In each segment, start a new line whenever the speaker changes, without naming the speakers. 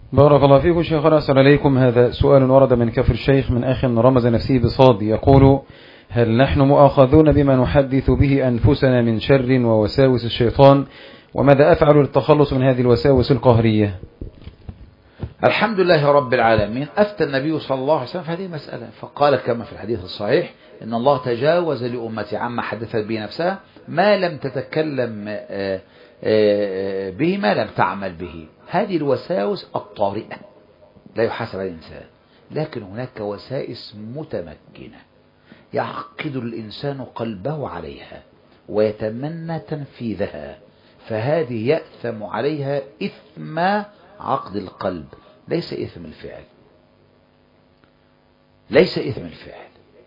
بارك الله فيكم شيخنا. أسأل عليكم، هذا سؤال ورد من كفر الشيخ من أخ رمز نفسه بصاد، يقول: هل نحن مؤاخذون بما نحدث به أنفسنا من شر ووساوس الشيطان؟ وماذا أفعل للتخلص من هذه الوساوس القهرية؟
الحمد لله رب العالمين. أفتى النبي صلى الله عليه وسلم في هذه المسألة فقال كما في الحديث الصحيح: إن الله تجاوز لأمتي عما حدثت به نفسها ما لم تتكلم به ما لم تعمل به. هذه الوساوس الطارئة لا يحاسب على الإنسان، لكن هناك وسائس متمكنة يعقد الإنسان قلبه عليها ويتمنى تنفيذها، فهذه يأثم عليها إثم عقد القلب، ليس إثم الفعل، ليس إثم الفعل.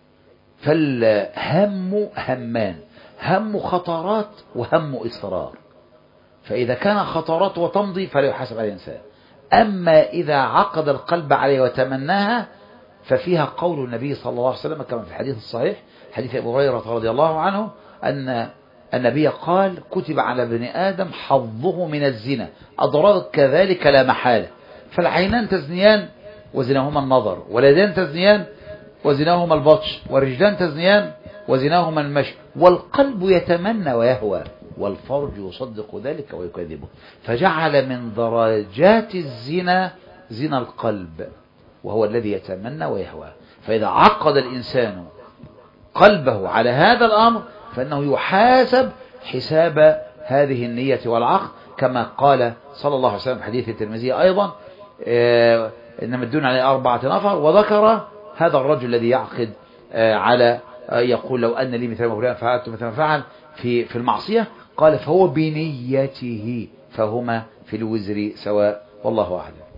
فالهم همان، هم خطرات وهم إصرار، فإذا كان خطرات وتمضي فلا يحاسب على الإنسان. أما إذا عقد القلب عليه وتمناها ففيها قول النبي صلى الله عليه وسلم كما في الحديث الصحيح حديث أبي هريرة رضي الله عنه أن النبي قال: كتب على ابن آدم حظه من الزنا، أضرار كذلك لا محالة. فالعينان تزنيان وزناهما النظر، واليدان تزنيان وزناهما البطش، والرجلان تزنيان وزناهما المشي، والقلب يتمنى ويهوى، والفرج يصدق ذلك ويكذبه. فجعل من درجات الزنا زنا القلب، وهو الذي يتمنى ويهوى. فإذا عقد الإنسان قلبه على هذا الأمر فإنه يحاسب حساب هذه النية والعقد، كما قال صلى الله عليه وسلم في حديث الترمذي أيضا: إنما الدنيا على 4 نفر، وذكر هذا الرجل الذي يعقد على يقول: لو أن لي مثل ما فلان فعلت مثل ما فعل في المعصية، قال: فهو بنيته، فهما في الوزر سواء، والله أعلم.